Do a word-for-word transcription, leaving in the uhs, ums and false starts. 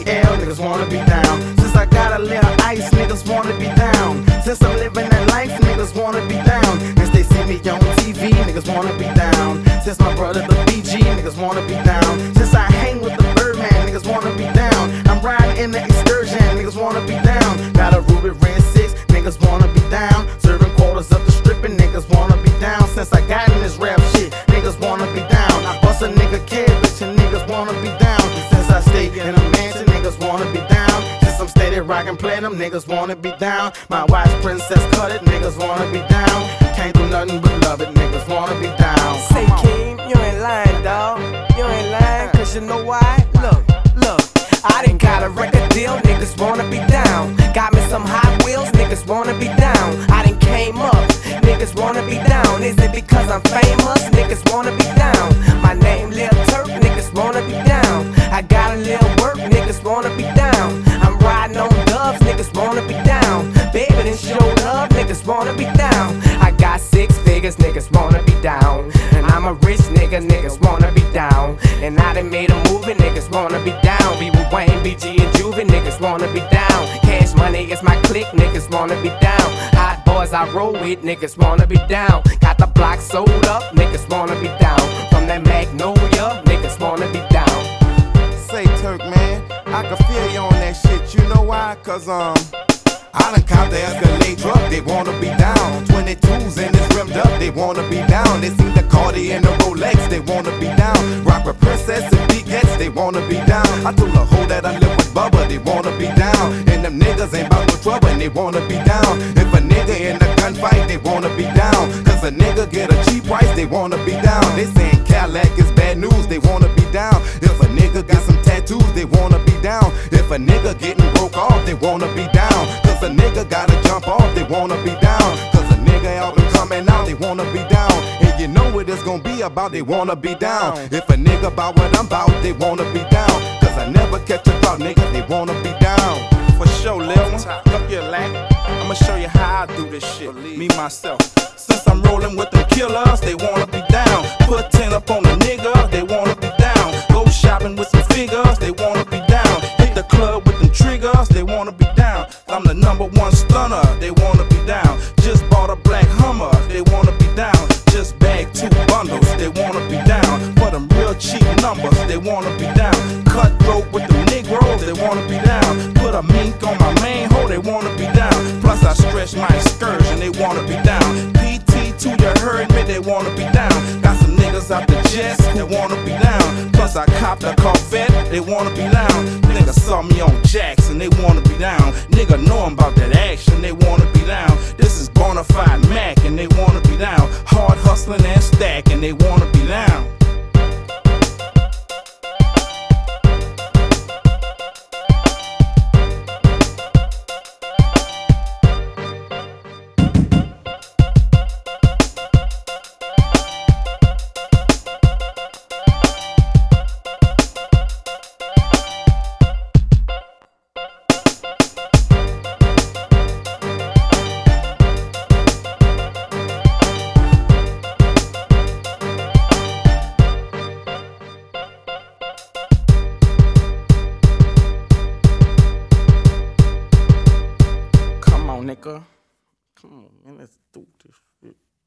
L, niggas wanna be down. Since I got a little ice, niggas wanna be down. Since I'm living that life, niggas wanna be down. Since they see me on T V, niggas wanna be down. Since my brother the B G, niggas wanna be down. Since I hang with the Birdman, niggas wanna be down. I'm riding in the excursion, niggas wanna be down. Got a Ruby Red six, niggas wanna be down. Serving quarters up the stripping, niggas wanna be down. Since I got in this rap shit, niggas wanna be down. I bust a nigga kid, bitch, and niggas wanna be down. Since I stay in a mansion, niggas wanna be down. Since I'm steady rockin' platinum, niggas wanna be down. My wife's princess cut it, niggas wanna be down. Can't do nothing but love it, niggas wanna be down. Say, Keem, you ain't lying, dawg. You ain't lying, cause you know why? Look, look, I done got a record deal, niggas wanna be down. Got me some Hot Wheels, niggas wanna be down. I done came up, niggas wanna be down. Is it because I'm famous? Niggas wanna be down. My name Lil Turk, niggas wanna be down. I got a little work, niggas wanna be down. I'm riding on dubs, niggas wanna be down. Baby, then show love, niggas wanna be down. I got six figures, niggas wanna be down. And I'm a rich nigga, niggas wanna be down. And I done made a movie, niggas wanna be down. Be with Wayne, B G, and Juvie, niggas wanna be down. Cash Money is my clique, niggas wanna be down. Hot boys I roll with, niggas wanna be down. Got the block sold up, niggas wanna be down. From that Magnolia, niggas wanna be down. Say, Turk, man, I can feel you on that shit. You know why? Cause, um, I done cop the Escalade truck, they wanna be down. twenty-twos and it's rimmed up, they wanna be down. They see the Cardi and the Rolex, they wanna be down. Rock with Princess and B X, they wanna be down. I told a hoe that I live with Bubba, they wanna be down. And them niggas ain't bout no trouble and they wanna be down. If a nigga in a gunfight, they wanna be down. Cause a nigga get a cheap price, they wanna be down. They saying Cadillac is bad news, they wanna be down. If a nigga got some tattoos, they wanna be down. If a nigga getting broke off, they wanna be down. Cause a nigga gotta jump off, they wanna be down. Cause a nigga album coming out, they wanna be down. And you know what it's gonna be about, they wanna be down. If a nigga bout what I'm bout, they wanna be down. Cause I never catch a thought, nigga, they wanna be down. For sure, Lil one, up your lack. I'ma show you how I do this shit, me myself. Since I'm rolling with them killers, they wanna be down. Put ten up on a nigga, they wanna be down. Go shopping with some figures, they wanna be down. Hit the club with them triggers, they wanna be down. I'm the number one stunner, they wanna be down. Just bought a black Hummer, they wanna be down. Just bagged two bundles, they wanna be down. For them real cheap numbers, they wanna be down. Cutthroat with them Negroes, they wanna be down. Put a mink on my main hoe, they wanna be down. Plus I stretch my excursion, they wanna be down. P T to you heard me, they wanna be down. Got some niggas out the jets, they wanna be down. Plus I copped a Corvette, they wanna be down. Nigga saw me on Jackson, they wanna be down. Nigga know I'm about that action, they wanna be down. This is Bonafide Mac, and they wanna be down. Hard hustling and stacking, they wanna be down. Nigga, come on, man, let's do this shit.